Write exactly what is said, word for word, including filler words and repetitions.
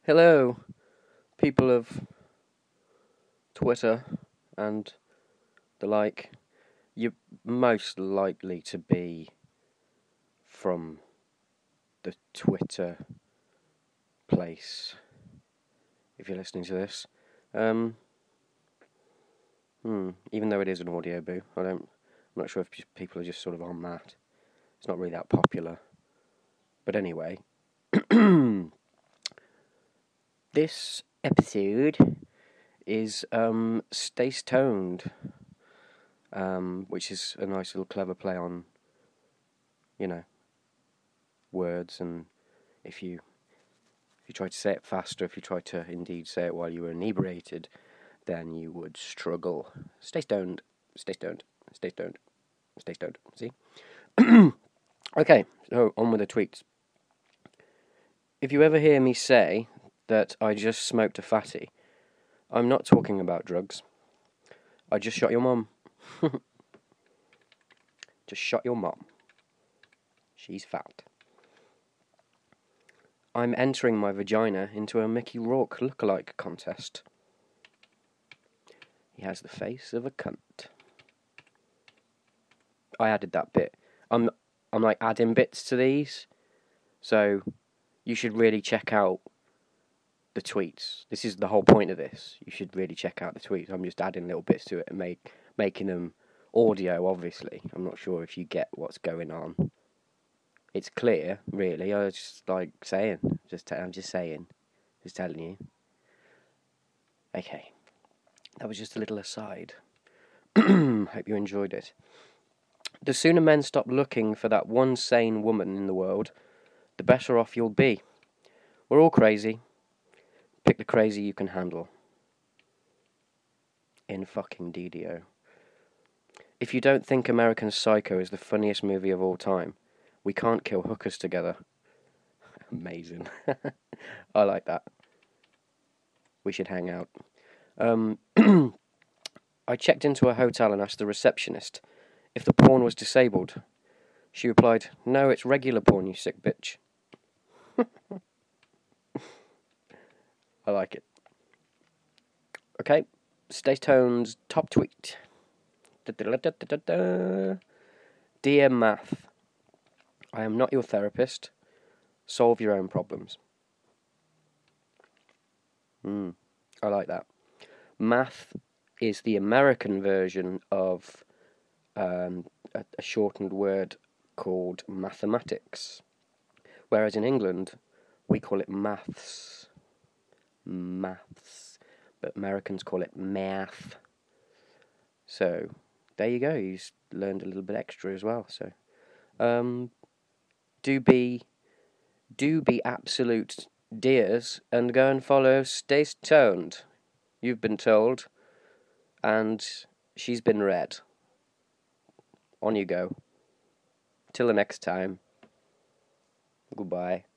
Hello, people of Twitter and the like. You're most likely to be from the Twitter place if you're listening to this. Um, hmm, even though it is an audio boo, I don't. I'm not sure if people are just sort of on that. It's not really that popular. But anyway, this episode is um, Stay Stoned, um, which is a nice little clever play on, you know, words, and if you if you try to say it faster, if you try to indeed say it while you were inebriated, then you would struggle. Stay stoned, stay stoned, stay stoned, stay stoned. See? Okay, so on with the tweets. If you ever hear me say that I just smoked a fatty, I'm not talking about drugs. I just shot your mum. Just shot your mum. She's fat. I'm entering my vagina into a Mickey Rourke lookalike contest. He has the face of a cunt. I added that bit. I'm I'm like adding bits to these, so you should really check out the tweets. This is the whole point of this. You should really check out the tweets. I'm just adding little bits to it and make making them audio. Obviously, I'm not sure if you get what's going on. It's clear, really. I was just like saying, just I'm just saying, just telling you. Okay, that was just a little aside. Hope you enjoyed it. The sooner men stop looking for that one sane woman in the world, the better off you'll be. We're all crazy. Pick the crazy you can handle. In fucking D D O. If you don't think American Psycho is the funniest movie of all time, we can't kill hookers together. Amazing. I like that. We should hang out. Um, I checked into a hotel and asked the receptionist if the porn was disabled. She replied, "No, it's regular porn, you sick bitch." I like it. Okay, Stay Toned's top tweet. Dear Math, I am not your therapist. Solve your own problems. Mm, I like that. Math is the American version of um, a, a shortened word called mathematics, whereas in England we call it maths. Maths. But Americans call it math. So, there you go. You learned a little bit extra as well. So, um, do be, do be absolute dears and go and follow Stay Stoned. You've been told, and she's been read. On you go. Till the next time. Goodbye.